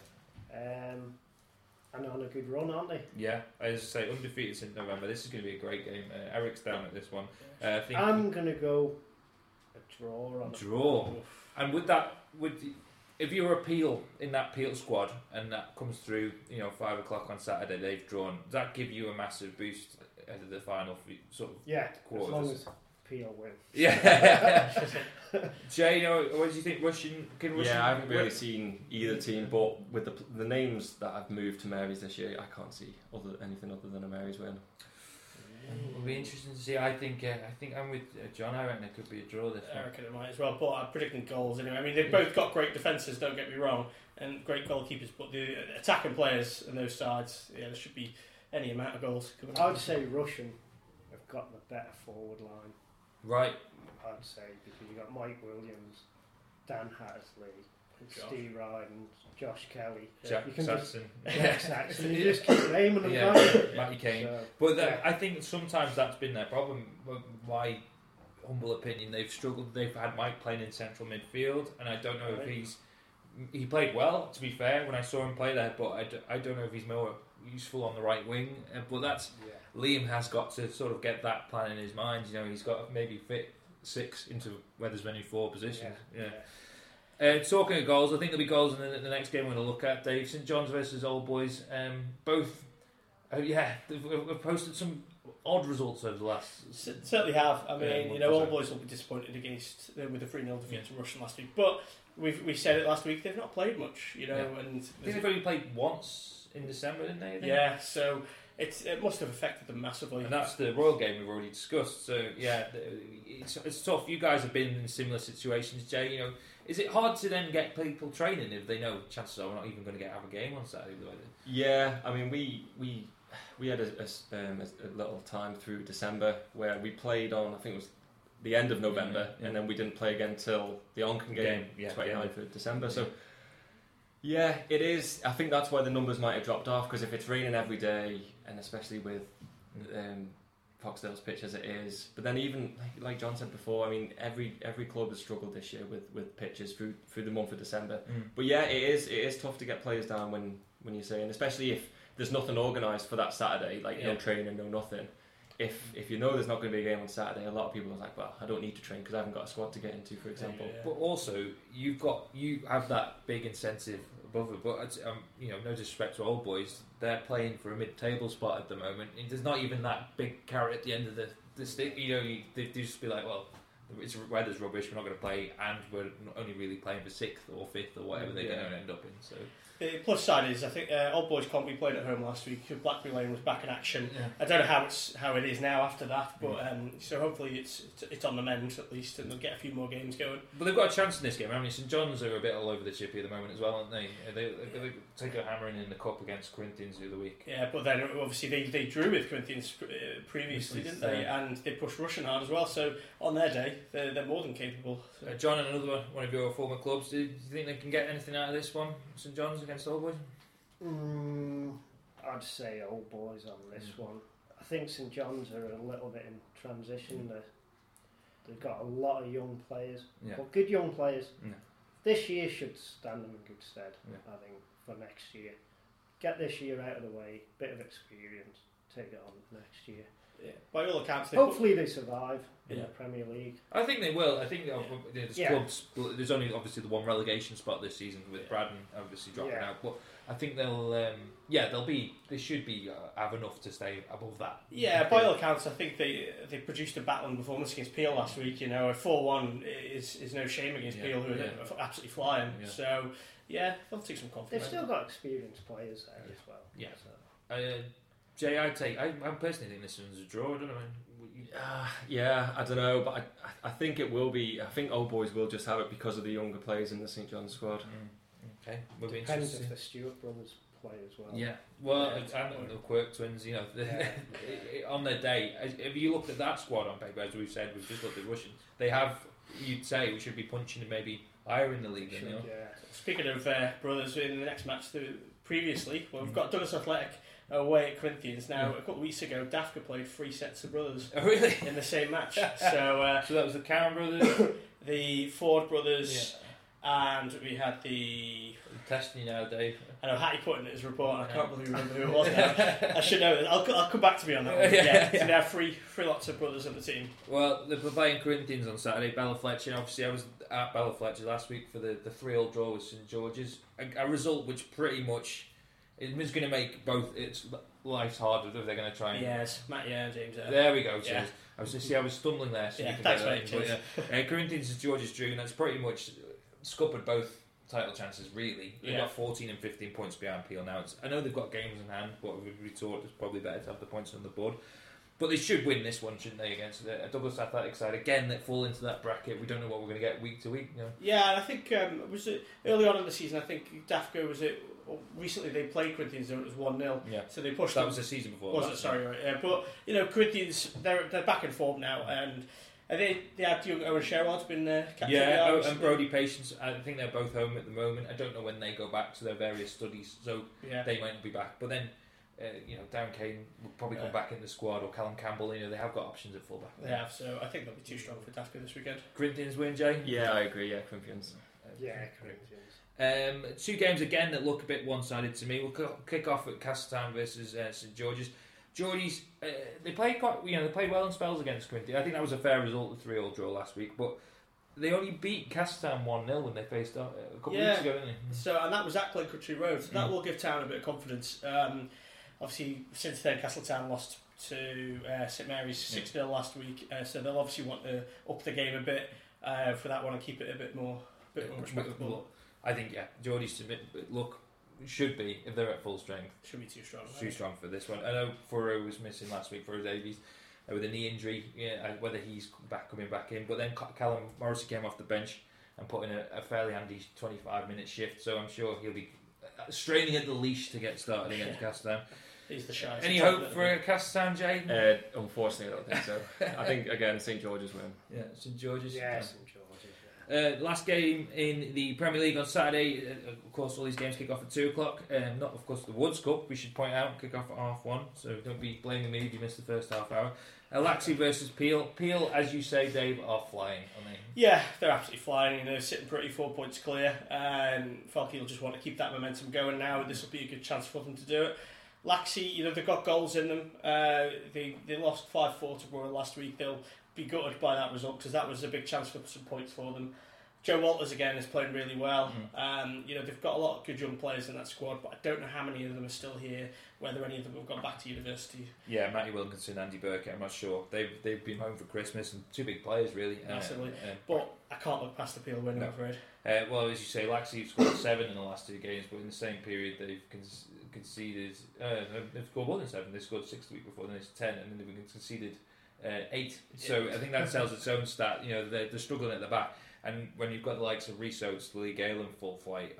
And on a good run, aren't they? Yeah, as I say, undefeated since November. This is going to be a great game. Eric's down at this one. I'm going to go a draw. Draw. And if you're a Peel in that Peel squad and that comes through, 5 o'clock on Saturday, they've drawn. Does that give you a massive boost ahead of the final quarters? As long as Peel win. Yeah. Jay, what do you think? Russian? I haven't really seen either team, but with the names that have moved to Mary's this year, I can't see anything other than a Mary's win. It'll be interesting to see. I think I'm with John. I reckon it could be a draw this one. I reckon it might as well, but I'm predicting goals anyway. I mean, they've both got great defences, don't get me wrong, and great goalkeepers, but the attacking players on those sides, there should be any amount of goals coming. I would say Russian have got the better forward line. Right. I'd say, because you've got Mike Williams, Dan Hattersley, Steve Ryden, Josh Kelly, Jack Saxon. Saxon. You just keep naming them, Matty Kane. But I think sometimes that's been their problem. My humble opinion, they've struggled. They've had Mike playing in central midfield, and I don't know if he's he played well, to be fair, when I saw him play there, but I don't know if he's more useful on the right wing. But that's Liam has got to sort of get that plan in his mind. You know, he's got to maybe fit 6 into where there's only 4 positions. Talking of goals, I think there'll be goals in the next game we're going to look at, Dave. St John's versus Old Boys. Both, they've posted some odd results over the last... Certainly have. I mean, month Old or so. Boys will be disappointed against with a 3-0 defeat to Russian last week. But we said it last week, they've not played much, and I think they've only played once in December, didn't they? I think? Yeah, so it must have affected them massively. And that's the Royal game we've already discussed. So yeah, it's tough. You guys have been in similar situations, Jay. You know, is it hard to then get people training if they know chances are we're not even going to have a game on Saturday? Yeah, I mean we had a little time through December where we played on, I think it was the end of November, and then we didn't play again till the Onken game, 29th of December. So yeah, it is. I think that's why the numbers might have dropped off, because if it's raining every day, and especially with Foxdale's pitch as it is, but then even like John said before, I mean every club has struggled this year with pitches through the month of December. But yeah, it is tough to get players down when you're saying, especially if there's nothing organised for that Saturday, like no training, no nothing. If you know there's not going to be a game on Saturday, a lot of people are like, well, I don't need to train because I haven't got a squad to get into, for example. But also you have that big incentive above it. But no disrespect to Old Boys, they're playing for a mid-table spot at the moment. And there's not even that big carrot at the end of the stick. They just be like, well, weather's rubbish, we're not going to play, and we're only really playing for 6th or 5th or whatever they're going to end up in. So. The plus side is, I think Old Boys can't be played at home last week. Blackberry Lane was back in action. Yeah. I don't know how it is now after that, but so hopefully it's on the mend at least, and they'll get a few more games going. But they've got a chance in this game. I mean, St John's are a bit all over the chippy at the moment as well, aren't they? They take a hammering in the cup against Corinthians the other week. Yeah, but then obviously they drew with Corinthians previously, didn't they? And they pushed Russian hard as well. So on their day, they're more than capable. So. John, and another one of your former clubs, do you think they can get anything out of this one, St John's against Old Boys? I'd say Old Boys on this one. I think St John's are a little bit in transition. They've got a lot of young players, but good young players. This year should stand them in good stead, I think, for next year. Get this year out of the way, bit of experience, take it on next year. Yeah. By all accounts, hopefully they survive in the Premier League. I think they will. I think clubs. There's only obviously the one relegation spot this season with Braddon obviously dropping out, but I think they'll. They should be have enough to stay above that. Yeah, by all accounts, I think they produced a battling performance against Peel last week. A 4-1 is no shame against Peel, who are absolutely flying. Yeah. So they'll take some confidence. They've still got experienced players there as well. Yeah. So. Jay, I personally think this one's a draw. I don't know. I don't know, but I think it will be. I think Old Boys will just have it because of the younger players in the St John's squad. Okay, we'll be depends if the Stewart brothers play as well. Yeah, well, and the Quirk twins. On their day, if you looked at that squad on paper, as we've said, we've just looked at Russian. They have. You'd say we should be punching maybe higher in the league. Speaking of brothers, in the next match previously, we've got Douglas Athletic away at Corinthians. Now, a couple of weeks ago, Dafka played 3 sets of brothers in the same match. So that was the Cowan brothers, the Ford brothers, and we had the... I'm testing you now, Dave. I know Hattie put in his report, and I can't really remember who it was now. I should know this. I'll come back to me on that one. So they have three lots of brothers on the team. Well, they're playing Corinthians on Saturday, Bella Fletcher. Obviously, I was at Bella Fletcher last week for the 3-3 draw with St George's. A result which pretty much... It was going to make both its lives harder if they're going to try and... Yes, Matt, James. There we go, cheers. I was stumbling there. So thanks, mate. Corinthians and George's drew, and that's pretty much scuppered both title chances, really. They've got 14 and 15 points behind Peel now. I know they've got games in hand, but we thought it's probably better to have the points on the board. But they should win this one, shouldn't they, against a Douglas Athletic side? Again, they fall into that bracket. We don't know what we're going to get week to week. Yeah, and I think was it early on in the season, I think Dafka was it... Recently they played Corinthians and it was 1-0. Yeah. So they pushed that them. Was the season before. Was it? Sorry, right. Yeah. But, Corinthians, they're back in form now, and they had young Owen Sherrod's been captain. Yeah, and Brody Patience, I think they're both home at the moment. I don't know when they go back to their various studies, so they might not be back. But then, Darren Kane will probably come back in the squad, or Callum Campbell. They have got options at fullback. They have, so I think they'll be too strong for Dafka this weekend. Corinthians win, Jay? Yeah, I agree. Yeah, Corinthians. Yeah, Corinthians. 2 games again that look a bit one-sided to me. We'll kick off at Castletown versus St George's. Geordies, they played they played well in spells against Corinthians. I think that was a fair result, the 3-3 draw last week, but they only beat Castletown 1-0 when they faced up a couple of weeks ago, didn't they? So, and that was at Glen Country Road, so that will give Town a bit of confidence. Obviously, since then, Castletown lost to St Mary's 6-0 last week, so they'll obviously want to up the game a bit for that one and keep it a bit more respectable. I think, Geordies should be, if they're at full strength. Should be too strong. Too strong for this one. I know Furrow was missing last week for Davies with a knee injury, whether he's coming back in. But then Callum Morrissey came off the bench and put in a fairly handy 25-minute shift, so I'm sure he'll be straining at the leash to get started against Castletown. He's the shy. Any hope for Castletown, Jay? Unfortunately, I don't think so. I think, again, St George's win. Yeah, St George's. Yeah, St George's. Last game in the Premier League on Saturday. Of course, all these games kick off at 2 o'clock. Not, of course, the Woods Cup, we should point out, kick off at 1:30. So don't be blaming me if you missed the first half hour. Laxey versus Peel. Peel, as you say, Dave, are flying, aren't they? Yeah, they're absolutely flying. They're sitting pretty 4 points clear. Falkey will just want to keep that momentum going now. This will be a good chance for them to do it. Laxey, they've got goals in them. They lost 5-4 to Royal last week. They'll be gutted by that result because that was a big chance for some points for them. Joe Walters again is playing really well. They've got a lot of good young players in that squad, but I don't know how many of them are still here. Whether any of them have gone back to university. Yeah, Matty Wilkinson, Andy Burke, I'm not sure. They've been home for Christmas and 2 big players really. Massively, but I can't look past the Peel win. I'm afraid. Well, as you say, Laxey scored 7 in the last 2 games, but in the same period they've conceded. They've scored more than 7. They scored 6 the week before, then it's 10, and then they've conceded 8. So I think that tells its own stat. They're struggling at the back. And when you've got the likes of Rhys Oates, Lee Gale in full flight,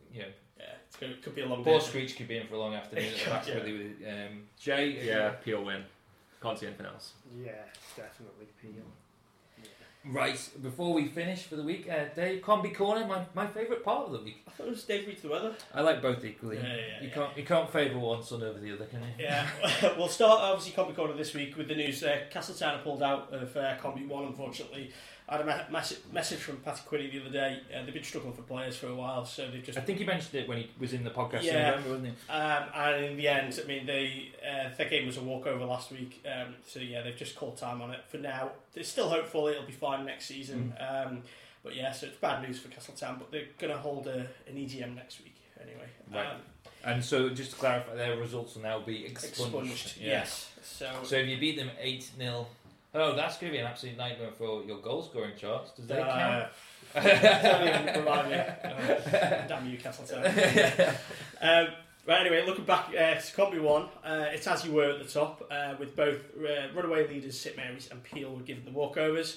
it could be a long day. Poor Screech could be in for a long afternoon at the back. Really, with Jay. Yeah, Peel win. Can't see anything else. Yeah, definitely Peel. Yeah. Right, before we finish for the week, Dave, Combi Corner, my favourite part of the week. I thought it was Dave reads the weather. I like both equally. You can't favour one son over the other, can you? Yeah, we'll start obviously Combi Corner this week with the news. Castletown pulled out of Combi 1, unfortunately. I had a message from Patty Quinney the other day. They've been struggling for players for a while, so they've just... I think he mentioned it when he was in the podcast in November, wasn't he? And in the end, I mean, their game was a walkover last week, so yeah, they've just called time on it for now. They're still hopeful it'll be fine next season, but yeah, so it's bad news for Castletown, but they're going to hold an EGM next week anyway. Right. And so, just to clarify, their results will now be expunged. Yes. So if you beat them 8-0... Oh, that's going to be an absolute nightmare for your goal scoring charts. Does that count? Don't even remind me. Damn you, Castletown. Right, anyway, looking back to Combi 1, it's as you were at the top, with both runaway leaders St Mary's and Peel were given the walkovers.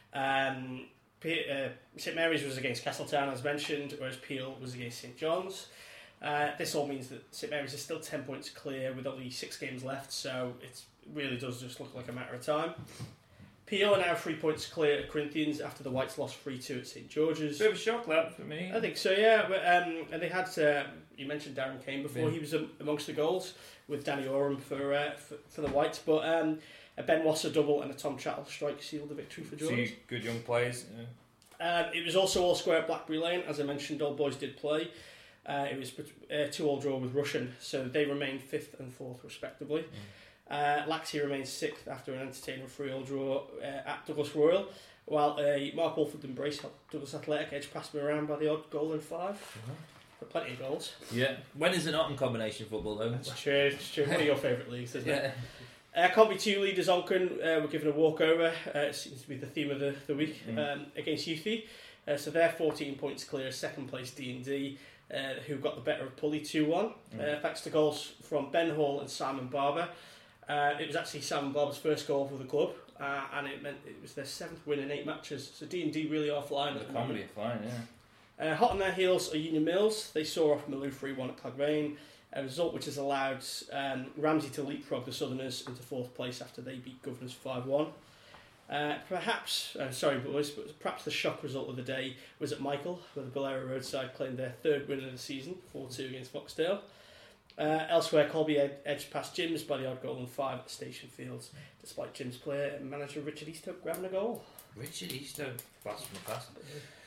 St Mary's was against Castletown, as mentioned, whereas Peel was against St John's. This all means that St Mary's is still 10 points clear with only 6 games left, so it really does just look like a matter of time. Peel are now 3 points clear at Corinthians after the Whites lost 3-2 at St George's. Bit of a shock that for me. I think so, yeah. And they had, you mentioned Darren Kane before, he was amongst the goals with Danny Oram for the Whites, but a Ben Wasser double and a Tom Chattel strike sealed the victory for George. See, good young players. It was also all square at Blackberry Lane, as I mentioned. Old Boys did play. It was 2-2 draw with Russian, so they remained 5th and 4th respectively. Laxey remains 6th after an entertaining 3-3 draw at Douglas Royal, while Mark Wolford and Brace helped Douglas Athletic edge past me around by the odd goal in 5. Plenty of goals. Yeah. When is it not in combination football though? That's true. It's true. One of your favourite leagues, isn't it? Combi 2 leaders Onchan were given a walkover. It seems to be the theme of the week against Youthy. So they're 14 points clear as second place D&D, who got the better of Pulley 2-1. Thanks to goals from Ben Hall and Simon Barber. It was actually Simon Barber's first goal for the club, and it meant it was their 7th win in 8 matches. So D&D really are flying. The Combi are flying, yeah. Hot on their heels are Union Mills. They saw off Maloo 3-1 at Clogvane, a result which has allowed Ramsey to leapfrog the Southerners into 4th place after they beat Governors 5-1. Perhaps the shock result of the day was at Michael, where the Bolero Roadside claimed their 3rd win of the season, 4-2 against Foxdale. Elsewhere, Colby edged past Jim's by the odd goal in 5 at the Station Fields, despite Jim's player and manager Richard Eastoke grabbing a goal. Richard Eastoke, fast from the past.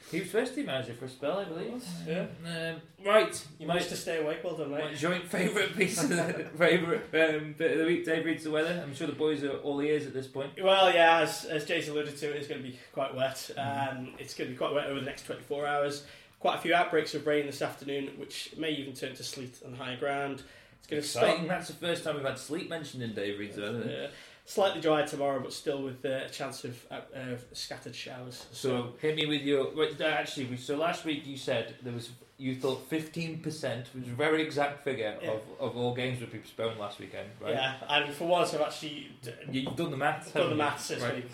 He was first team manager for a spell, I believe. Yeah. Right. You managed to stay awake. Well done, mate. My joint favourite piece of the favourite bit of the week. Dave reads the weather. I'm sure the boys are all ears at this point. Well, yeah, as Jay's alluded to, it's going to be quite wet. It's going to be quite wet over the next 24 hours. Quite a few outbreaks of rain this afternoon, which may even turn to sleet on higher ground. It's going to start. That's the first time we've had sleet mentioned in Dave reads the weather. Slightly dry tomorrow, but still with a chance of scattered showers. So hit me with your. Actually, so last week you said you thought 15% was a very exact figure of all games would be postponed last weekend, right? Yeah, and for once I've actually you've done the maths. Done the maths this week.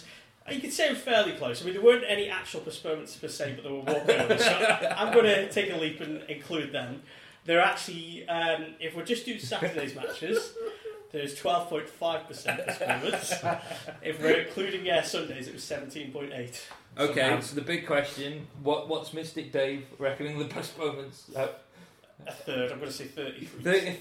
You could say I'm fairly close. I mean, there weren't any actual postponements per se, but there were walkovers. So I'm going to take a leap and include them. There are actually, if we just do Saturday's matches, there's 12.5% postponements. If we're including Sundays, it was 17.8. Okay, so the big question: what's Mystic Dave reckoning the postponements? A third. I'm going to say 30%.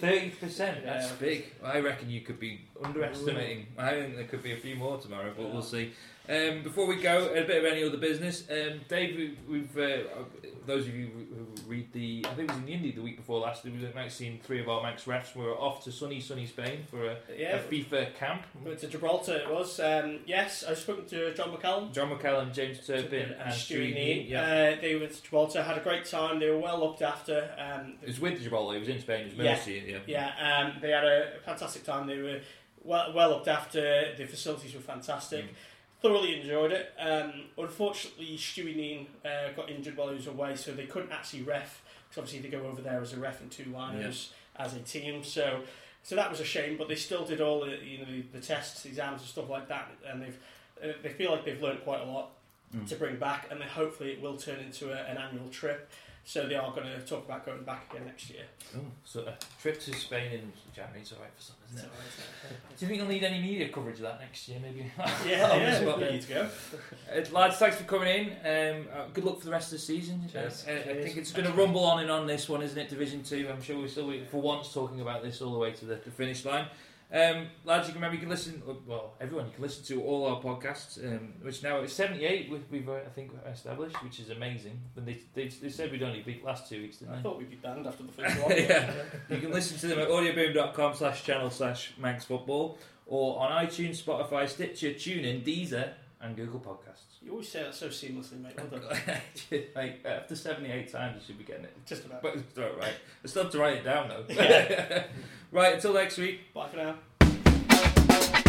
30%. That's big. I reckon you could be underestimating. I think there could be a few more tomorrow, but we'll see. Before we go, a bit of any other business. Dave, we've those of you who read I think it was in the Indy the week before last, we might have seen 3 of our Manx refs were off to sunny Spain for a FIFA camp. Went to Gibraltar it was. Yes, I've spoken to John McCallum, James Turpin and Stewie Neal. They went to Gibraltar, had a great time, they were well looked after. It was with Gibraltar, it was in Spain, it was Mercy. They had a fantastic time, they were well looked after, the facilities were fantastic. Thoroughly enjoyed it. Unfortunately, Stewie Neal got injured while he was away, so they couldn't actually ref, because obviously they go over there as a ref and 2 liners as a team. So that was a shame, but they still did all the tests, exams and stuff like that, and they feel like they've learned quite a lot to bring back, and then hopefully it will turn into an annual trip. So they are going to talk about going back again next year. Oh, so a trip to Spain in January is alright for some, isn't it? Do you think you'll need any media coverage of that next year, maybe? We need to go. Lads, thanks for coming in. Good luck for the rest of the season. I think it's going to rumble on and on this one, isn't it? Division 2. I'm sure we're still, for once, talking about this all the way to the finish line. Lads, you can listen. Well, everyone, you can listen to all our podcasts, which now is 78. We've I think established, which is amazing. And they said we'd only beat last 2 weeks, didn't they? I thought we'd be banned after the first one. You can listen to them at audioboom.com/channel/manxfootball or on iTunes, Spotify, Stitcher, TuneIn, Deezer, and Google Podcasts. You always say that so seamlessly, mate. After 78 times, you should be getting it. Just about. But it's not right. I still have to write it down though. Right, until next week. Bye for now.